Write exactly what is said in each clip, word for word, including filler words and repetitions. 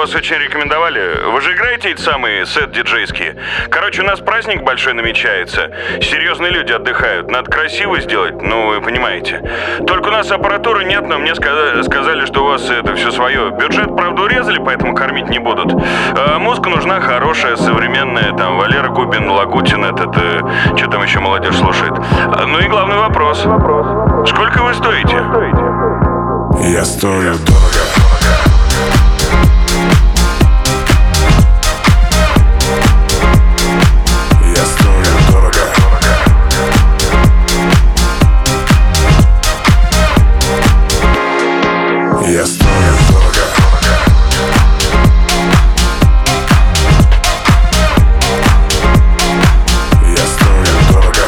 вас очень рекомендовали. Вы же играете эти самые сет-диджейские? Короче, у нас праздник большой намечается. Серьезные люди отдыхают. Надо красиво сделать, ну, вы понимаете. Только у нас аппаратуры нет, но мне сказали, сказали, что у вас это все свое. Бюджет, правда, урезали, поэтому кормить не будут. А музыка нужна хорошая, современная. Там Валера Губин, Лагутин, этот... Э, что там еще молодежь слушает? Ну и главный вопрос. Сколько вы стоите? Я стою дорого. Я стою дорого. Я стою дорого. Я стою дорого.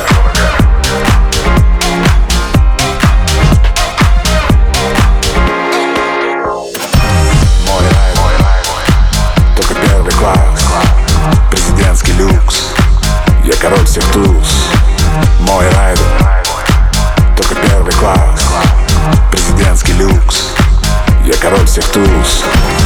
Мой райд, только первый класс. Президентский люкс. Я король всех туз. Мой райд, только первый класс. Президентский люкс. Я король всех туз.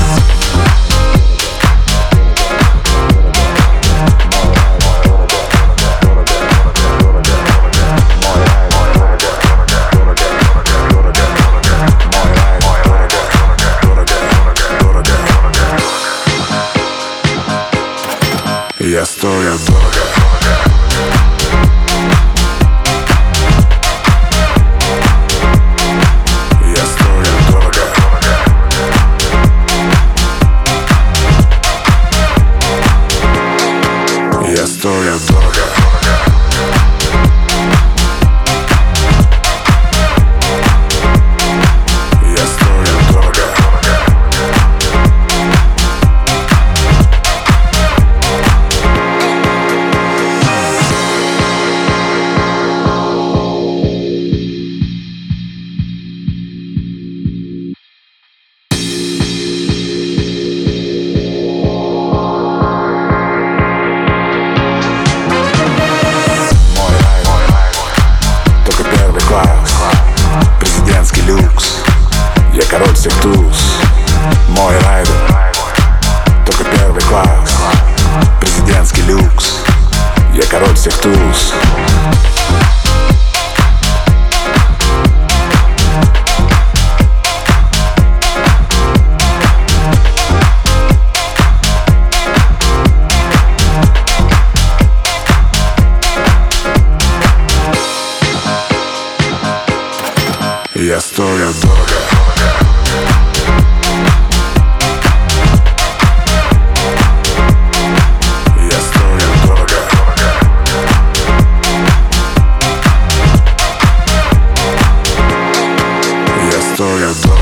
Я стою дорого. Я стою дорого. Я стою дорого. Я стою дорого. Президентский люкс. Я король всех туз. Мой райдер, только первый класс. Президентский люкс. Я король всех туз. Я стою дорого. Я стою дорого. Я стою дорого.